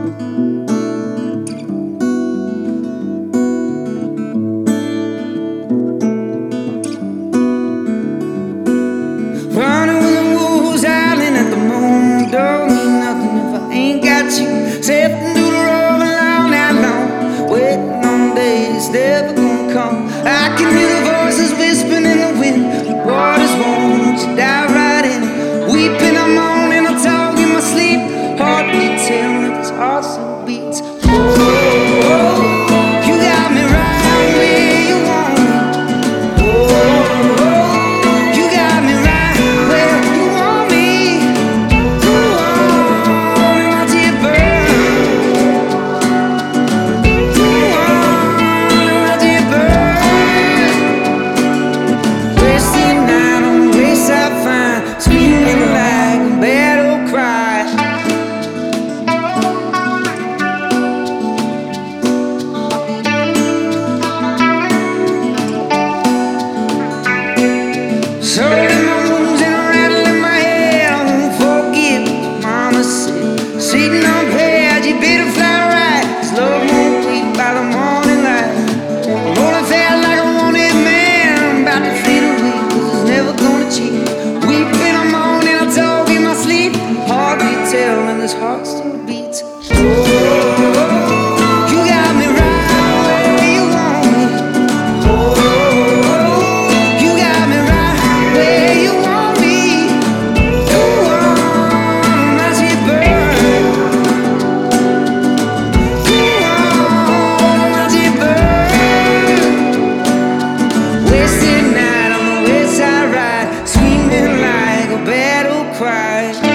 Running with the wolves, howling at the moon. Don't mean nothing if I ain't got you. Stepping through the road all night long, waiting on days never gonna come. I can hear the voices whispering in the wind. The waters won't you dive right in. Weeping, I'm moaning, I talk in my sleep. Heartbeat telling its heart still beats. You got me right where you want me. You got me right where you want me. And my dear bird. And my dear bird. Wasting night on the wayside fine, screaming like a battle cry. So in my wounds and a rattle in my head, I won't forget what mama said. Sitting on bed, you better fly right, 'cause love won't wait by the morning light. I've only felt like a wanted man, I'm about to fade away, 'cause it's never gonna change. Weeping, I'm moaning, I talk in my sleep. Heartbeat telling this heart still beats. You got me right where you want me. You got me right where you want me. My dear bird. My dear bird. Wasted night on the wayside ride, screaming like a battle cry.